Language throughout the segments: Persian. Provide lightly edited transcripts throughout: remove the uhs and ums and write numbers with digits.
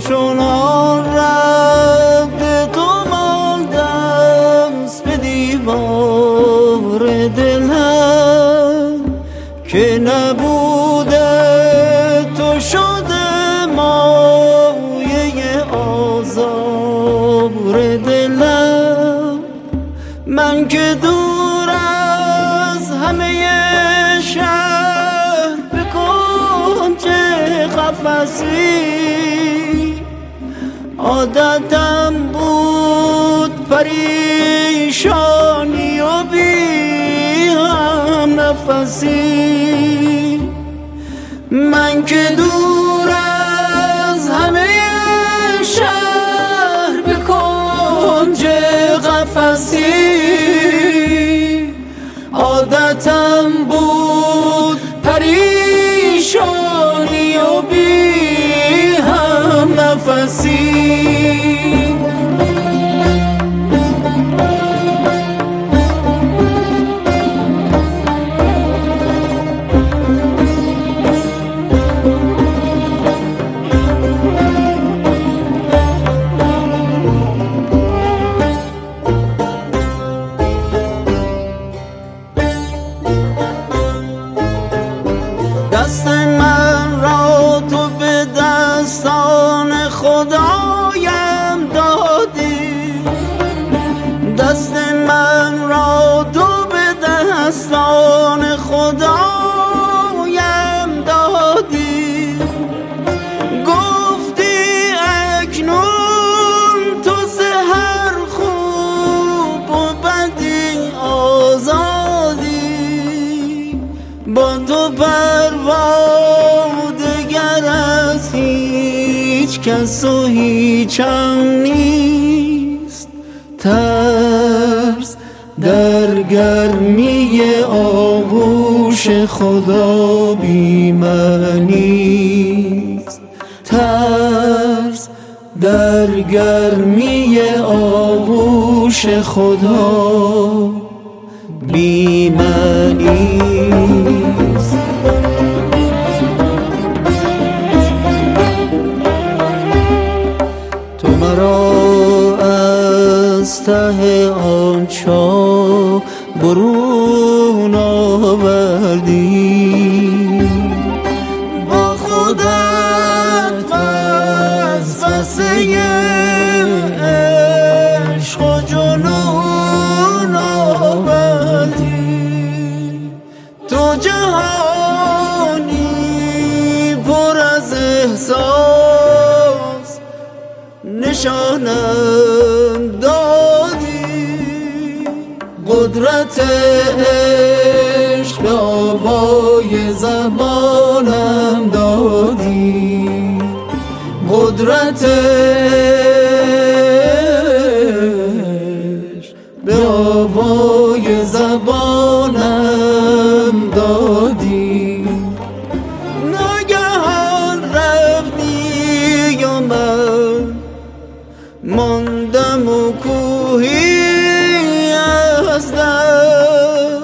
چون آن رد تو ماندم به دیوار دلم که نبوده تو شده مایه آزار دلم. من که دور از همه شهر به کنج قفسی، عادتم بود پریشانی و بی هم نفسی. من که دور از همه شهر به کنج قفسی، عادتم بود پریشانی و بی هم نفسی. دست من را تو به دستان خدایم دادی، دست من را تو به دستان خدایم دادی. گفتی اکنون تو ز هر خوب و بدی آزادی، با تو دگر از هیچ کس و هیچم نیست. ترس در گرمی آغوش خدا بی معنیست، ترس در گرمی آغوش خدا بی معنیست. تو مرا از ته آن چاه برون آوردی، با خودت وسوسه عشق و جنون آوردی. تو جهانی پر از احساس نشانم دادی، قدرت عشق به آوای زبانم دادی، قدرت عشق به آوای زبانم دادی. ناگهان رفتی و من ماندم و کوهی از دم.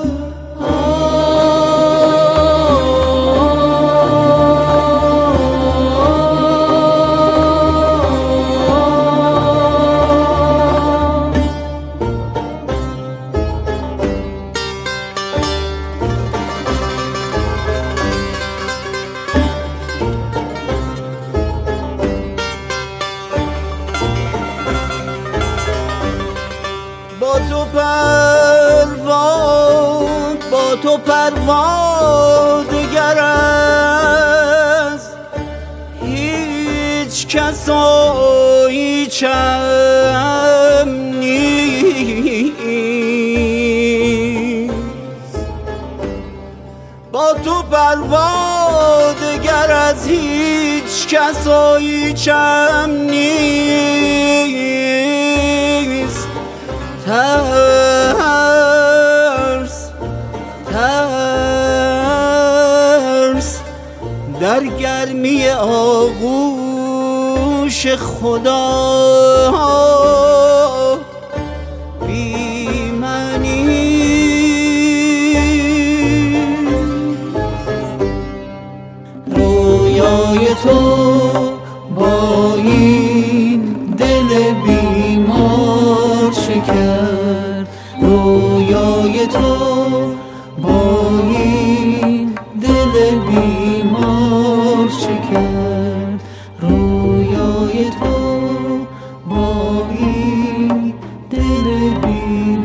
با تو پروا دگر از هیچ کس و هیچم نیست. با تو پروا دگر از هیچ کس و هیچم نیست. ترس در گرمی آغوش خدا بی معنی. رویای تو با این با این دل بیمار چه کرد رویای تو با این دل بیمار